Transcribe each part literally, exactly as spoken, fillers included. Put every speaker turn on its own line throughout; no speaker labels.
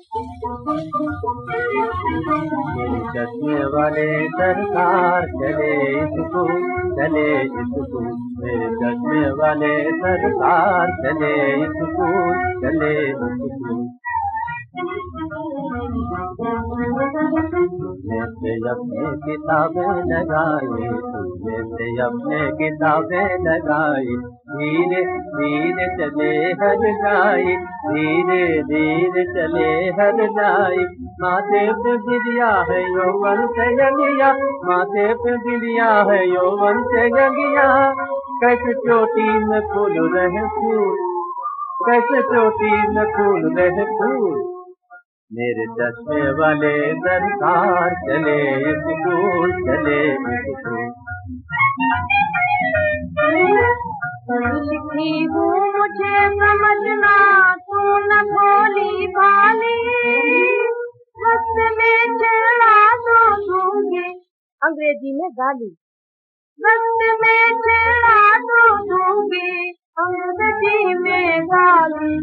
मेरे चश्मे वाले सरकार चले स्कूल, चले स्कूल। मेरे चश्मे वाले सरकार चले स्कूल, चले स्कूल। जैसे अपने किताबें लगाई, जैसे अपने किताबें लगाई, धीरे धीरे चले हर जाई, धीरे धीरे चले हर जाई। माथे पे बिंदिया है यौवन से यगिया, माथे पे बिंदिया है यौवन से यगिया। कैसे चोटी में फूल रहे फूल, कैसे चोटी में फूल रहे फूल। मेरे चश्मे वाले सरकार चले स्कूल, चले स्कूल।
लिखी हूँ मुझे समझना, तू न भोली भाली, रास्ते में चढ़ा तो दूंगी, अंग्रेजी में गाली। रास्ते में चढ़ा तो दूंगी, अंग्रेजी में गाली।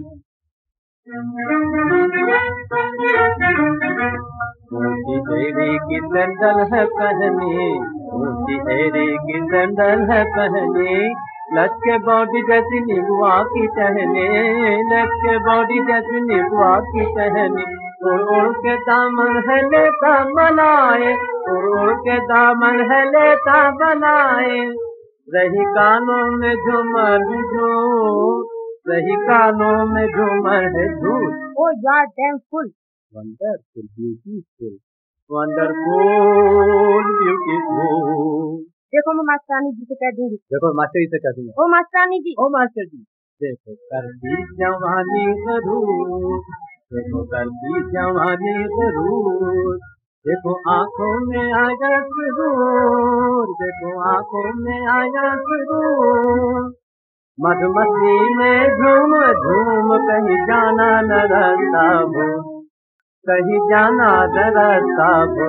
ऊंची एड़ी की सैंडल है पहनी, ऊंची एड़ी की सैंडल है पहनी, लचके बॉडी जैसी नीबुआ की टहनी, लचके बॉडी जैसी नीबुआ की टहनी। उड़ उड़ के दामन है लेता बनाए, उड़ उड़ के दामन है लेता बनाए। रही कानों में झूमर झूम, रही कानों में झूमर है झूम।
ओ यार damn full,
wonderful beautiful, wonderful beautiful.
देखो मैं मास्टरानी जी से कह दूंगी,
देखो मास्टर जी से कह दूंगा।
ओ मास्टरानी जी,
ओ मास्टर जी, देखो करती जवानी जरूर, देखो करती जवानी जरूर। देखो आंखों में आया सुरूर, देखो आंखों में आया सुरूर। मधुमती में झूम झूम कहीं जाना न रास्ता हो, कहीं जाना न रास्ता हो।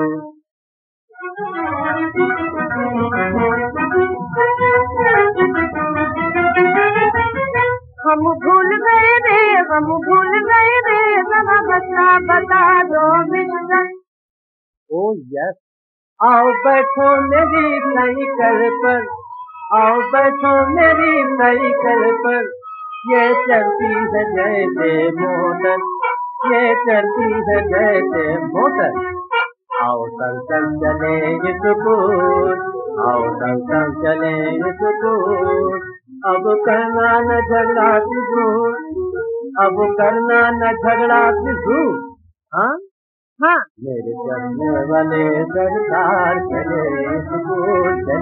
हम भूल गए रे, हम भूल गए रे, जरा बता बता दो मिस्टर।
ओ यस, आओ बैठो मेरी साइकिल पर, आओ बैठो मेरी साइकिल पर। ये चलती है जैसे मोटर, ये चलती है जैसे मोटर। आओ चल चल चले स्कूल, आओ चल चल चले स्कूल। अब करना न झगड़ा फिजूल, अब करना न झगड़ा फिजूल। हाँ
हाँ,
मेरे चलने वाले सरकार चले स्कूल, चले